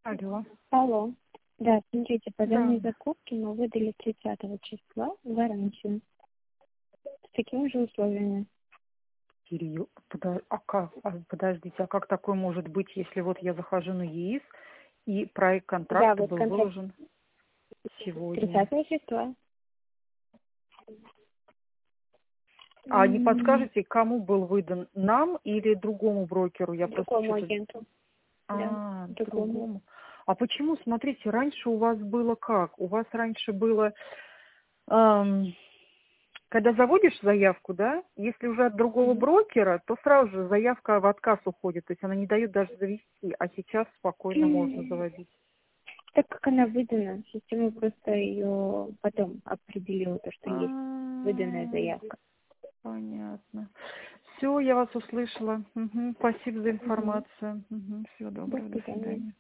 Алло. Алло. Да, смотрите, по Да. данной закупке мы выдали 30 числа гарантию с такими же условиями. Подождите, а как такое может быть, если вот я захожу на ЕИС и проект Да, контракта вот был контракт выложен сегодня? 30 числа. А не подскажете, кому был выдан, нам или другому брокеру? Я просто Другому что-то... агенту. Да, другому. Другому. А почему, смотрите, раньше у вас было как? У вас раньше было, когда заводишь заявку, да, если уже от другого брокера, то сразу же заявка в отказ уходит, то есть она не дает даже завести, а сейчас спокойно можно заводить. Так как она выдана, система просто ее потом определила, то, что есть выданная заявка. Понятно. Все, я вас услышала. Спасибо за Мгм. информацию. Всего До доброго, до свидания. свидания.